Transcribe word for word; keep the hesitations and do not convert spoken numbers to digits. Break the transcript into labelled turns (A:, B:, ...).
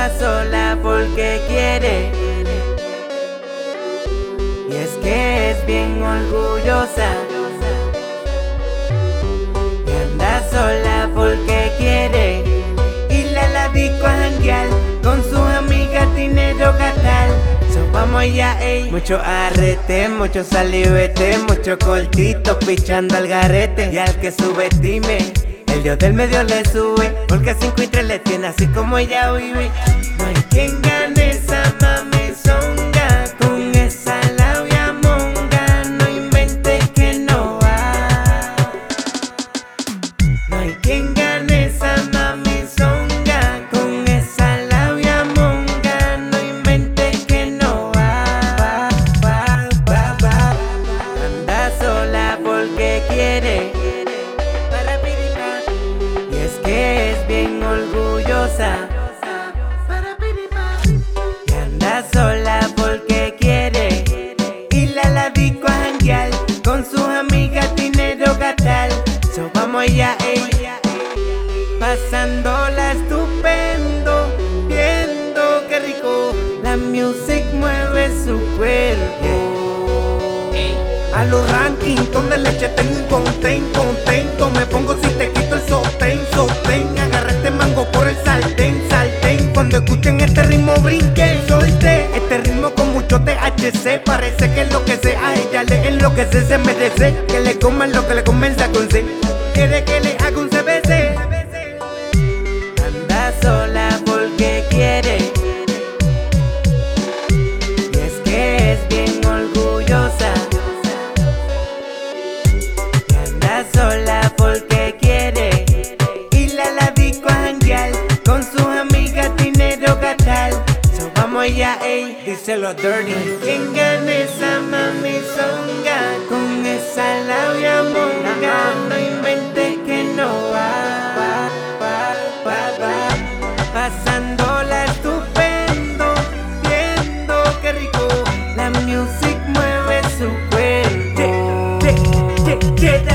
A: anda sola porque quiere, y es que es bien orgullosa. Y anda sola porque quiere ir a la disco a janguear con sus amigas, dinero gastar. So vamos ya, ey. Mucho arrete, mucho salivete, mucho cortito pichando al garete. Y al que subestime, el dios del medio le sube, porque cinco y tres le tiene así como ella vive. No hay quien gane esa mami zonga, con esa labia monga, no inventes que no va. No hay quien gane esa mami zonga, con esa labia monga, no inventes que no va. Va, va, va, va. Anda sola porque quiere, y es que es bien orgullosa. Y anda sola porque quiere ir a la disco a janguear con sus amigas, dinero gastar. So vamos allá, ey. Pasándola estupendo, viendo que rico la music mueve su cuerpo.
B: A los rankings donde leche tengo un contén, contento. Me pongo si te quito el sostén, sostén. Agarra este mango por el sartén, sartén. Cuando escuchen este ritmo brinquen, solte. Este ritmo con mucho T H C, parece que lo que sea a ella le enloquece, se merece que le coman lo que le convenza con C. Quiere que le haga un C B C.
A: Anda sola porque quiere, y es que es bien orgullosa. Y anda sola porque quiere ir a la disco a janguear con sus amigas, dinero gastar. So vamos allá, ey.
B: Díselo dirty.
A: Quien gane esa mami zonga, con esa labia monga, no inventes que no va, va, va, va, va. Pasándola estupendo, viendo que rico la music mueve su cuerpo.
B: Yeah, yeah, yeah, yeah.